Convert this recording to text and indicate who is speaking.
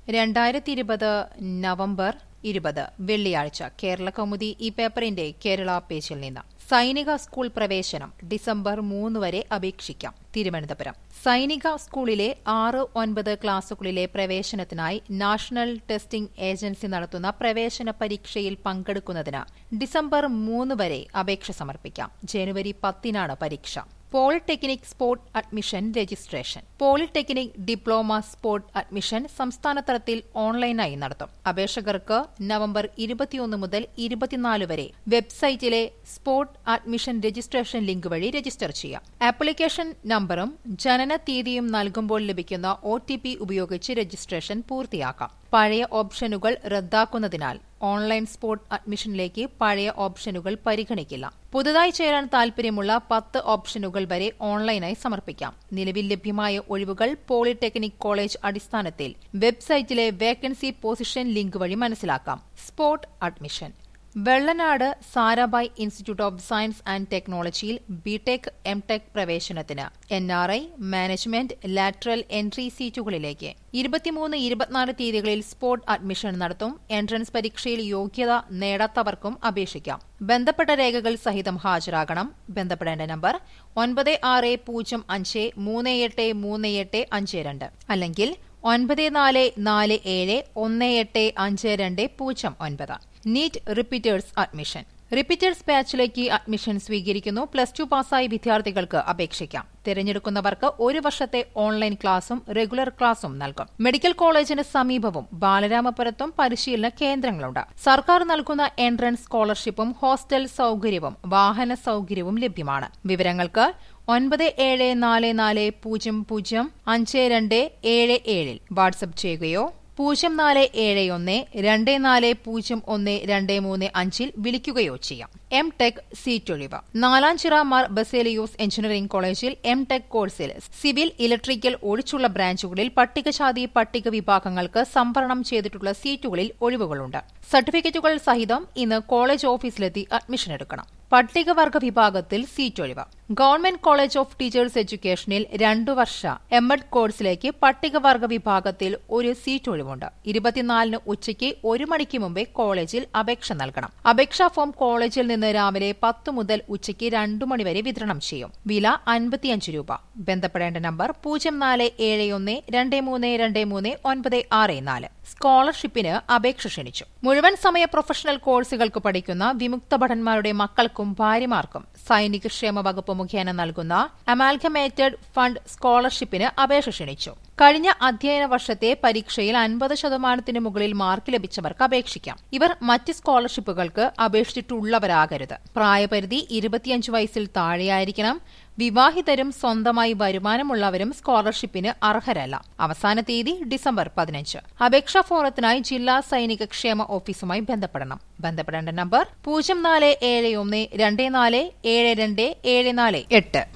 Speaker 1: 2020 November 20 വെള്ളിയാഴ്ച കേരളകൗമുദി ഈ പേപ്പറിന്റെ കേരള പേജിൽ നിന്ന് സൈനിക സ്കൂൾ പ്രവേശനം ഡിസംബർ 3 വരെ അപേക്ഷിക്കാം. തിരുവനന്തപുരം സൈനിക സ്കൂളിലെ 6-9 ക്ലാസുകളിലെ പ്രവേശനത്തിനായി നാഷണൽ ടെസ്റ്റിംഗ് ഏജൻസി നടത്തുന്ന പ്രവേശന പരീക്ഷയിൽ പങ്കെടുക്കുന്നതിന് ഡിസംബർ 3 വരെ അപേക്ഷ സമർപ്പിക്കാം. ജനുവരി 10-നാണ് പരീക്ഷ. Polytechnic sport admission registration. Polytechnic diploma sport admission സംസ്ഥാന തലത്തിൽ ഓൺലൈനായി നടത്തും. അപേക്ഷകർക്ക് നവംബർ 21 മുതൽ 24 വരെ വെബ്സൈറ്റിലെ സ്പോർട് അഡ്മിഷൻ രജിസ്ട്രേഷൻ ലിങ്ക് വഴി രജിസ്റ്റർ ചെയ്യാം. ആപ്ലിക്കേഷൻ നമ്പറും ജനന തീയതിയും നൽകുമ്പോൾ ലഭിക്കുന്ന OTP ഉപയോഗിച്ച് രജിസ്ട്രേഷൻ പൂർത്തിയാക്കാം. പഴയ ഓപ്ഷനുകൾ റദ്ദാക്കുന്നതിനാൽ ഓൺലൈൻ സ്പോർട് അഡ്മിഷനിലേക്ക് പഴയ ഓപ്ഷനുകൾ പരിഗണിക്കില്ല. പുതുതായി ചേരാൻ താൽപര്യമുള്ള 10 ഓപ്ഷനുകൾ വരെ ഓൺലൈനായി സമർപ്പിക്കാം. നിലവിൽ ലഭ്യമായ ഒഴിവുകൾ പോളിടെക്നിക് കോളേജ് അടിസ്ഥാനത്തിൽ വെബ്സൈറ്റിലെ വേക്കൻസി പൊസിഷൻ ലിങ്ക് വഴി മനസ്സിലാക്കാം. Sport admission Vellanad Sarabhai Institute of Science and ടെക്നോളജിയിൽ ബിടെക് എംടെക് പ്രവേശനത്തിന് NRI മാനേജ്മെന്റ് ലാറ്ററൽ എൻട്രി സീറ്റുകളിലേക്ക് 23-24 തീയതികളിൽ സ്പോർട് അഡ്മിഷൻ നടത്തും. എൻട്രൻസ് പരീക്ഷയിൽ യോഗ്യത നേടാത്തവർക്കും അപേക്ഷിക്കാം. ബന്ധപ്പെട്ട രേഖകൾ സഹിതം ഹാജരാകണം. ബന്ധപ്പെടേണ്ട നമ്പർ 9405383852 അല്ലെങ്കിൽ 9447185209. NEET repeaters admission. റിപ്പീറ്റേഴ്സ് ബാച്ചിലേക്ക് അഡ്മിഷൻ സ്വീകരിക്കുന്നു. +2 പാസ്സായ വിദ്യാർത്ഥികൾക്ക് അപേക്ഷിക്കാം. തിരഞ്ഞെടുക്കുന്നവർക്ക് 1 വർഷത്തെ ഓൺലൈൻ ക്ലാസും റെഗുലർ ക്ലാസും നൽകും. മെഡിക്കൽ കോളേജിന് സമീപവും ബാലരാമപുരത്തും പരിശീലന കേന്ദ്രങ്ങളുണ്ട്. സർക്കാർ നൽകുന്ന എൻട്രൻസ് സ്കോളർഷിപ്പും ഹോസ്റ്റൽ സൌകര്യവും വാഹന സൌകര്യവും ലഭ്യമാണ്. വിവരങ്ങൾക്ക് 9474005277 വാട്സ്ആപ്പ് ചെയ്യുകയോ 0471240123 വിളിക്കുകയോ ചെയ്യാം. എംടെക് സീറ്റൊഴിവ്. നാലാഞ്ചിറ മാർ ബസേലിയോസ് എഞ്ചിനീയറിംഗ് കോളേജിൽ എംടെക് കോഴ്സിൽ സിവിൽ ഇലക്ട്രിക്കൽ ഒഴിച്ചുള്ള ബ്രാഞ്ചുകളിൽ പട്ടികജാതി പട്ടിക വിഭാഗങ്ങൾക്ക് സംവരണം ചെയ്തിട്ടുള്ള സീറ്റുകളിൽ ഒഴിവുകളുണ്ട്. സർട്ടിഫിക്കറ്റുകൾ സഹിതം ഇന്ന് കോളേജ് ഓഫീസിലെത്തി അഡ്മിഷൻ എടുക്കണം. പട്ടികവർഗ വിഭാഗത്തിൽ സീറ്റൊഴിവ്. ഗവൺമെന്റ് കോളേജ് ഓഫ് ടീച്ചേഴ്സ് എഡ്യൂക്കേഷനിൽ 2 വർഷ എംഎഡ് കോഴ്സിലേക്ക് പട്ടികവർഗ വിഭാഗത്തിൽ ഒരു സീറ്റ് ഒഴിവുണ്ട്. 24-ന് ഉച്ചയ്ക്ക് 1 മണിക്ക് മുമ്പേ കോളേജിൽ അപേക്ഷ നൽകണം. അപേക്ഷാ ഫോം കോളേജിൽ നിന്ന് രാവിലെ 10 മുതൽ ഉച്ചയ്ക്ക് 2 മണി വരെ വിതരണം ചെയ്യും. വില 55 രൂപ. ബന്ധപ്പെടേണ്ട നമ്പർ 047123232964. സ്കോളർഷിപ്പിന് അപേക്ഷ ക്ഷണിച്ചു. മുഴുവൻ സമയ പ്രൊഫഷണൽ കോഴ്സുകൾക്ക് പഠിക്കുന്ന വിമുക്ത ഭടന്മാരുടെ മക്കൾക്കും ഭാര്യമാർക്കും സൈനിക ക്ഷേമ വകുപ്പ് മുഖേന നൽകുന്ന അമാൽഗമേറ്റഡ് ഫണ്ട് സ്കോളർഷിപ്പിന് അപേക്ഷ ക്ഷണിച്ചു. കഴിഞ്ഞ അധ്യയന വർഷത്തെ പരീക്ഷയിൽ 50% മുകളിൽ മാർക്ക് ലഭിച്ചവർക്ക് അപേക്ഷിക്കാം. ഇവർ മറ്റ് സ്കോളർഷിപ്പുകൾക്ക് അപേക്ഷിച്ചിട്ടുള്ളവരാകരുത്. പ്രായപരിധി 25 വയസ്സിൽ താഴെയായിരിക്കണം. വിവാഹിതരും സ്വന്തമായി വരുമാനമുള്ളവരും സ്കോളർഷിപ്പിന് അർഹരല്ല. അവസാന തീയതി ഡിസംബർ 15. അപേക്ഷാ ഫോറത്തിനായി ജില്ലാ സൈനിക ക്ഷേമ ഓഫീസുമായി ബന്ധപ്പെടണം. ബന്ധപ്പെടേണ്ട നമ്പർ 047124727448.